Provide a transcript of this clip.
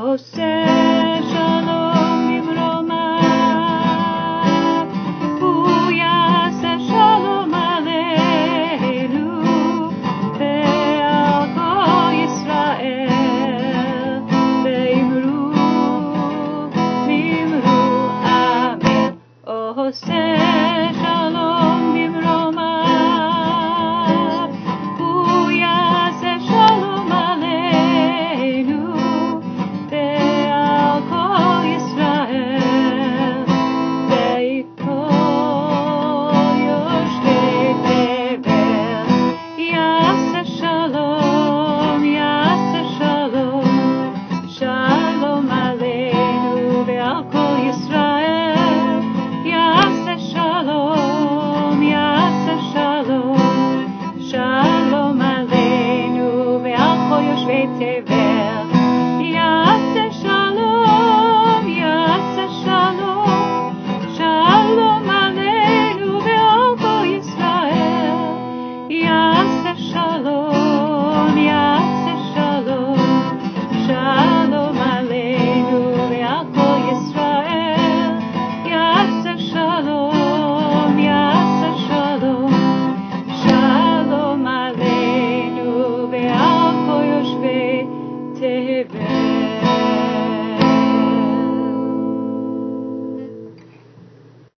עושה שלום במרומיו, הוא יעשה שלום עלינו ועל כל ישראל, ואמרו אמן. עושה שלום במרומיו, הוא יעשה שלום עלינו ועל כל ישראל, וכל יושבי תבל. יעשה שלום, יעשה שלום, שלום עלינו ועל כל ישראל. יעשה שלום, יעשה שלום, שלום עלינו ועל כל יושבי תבל.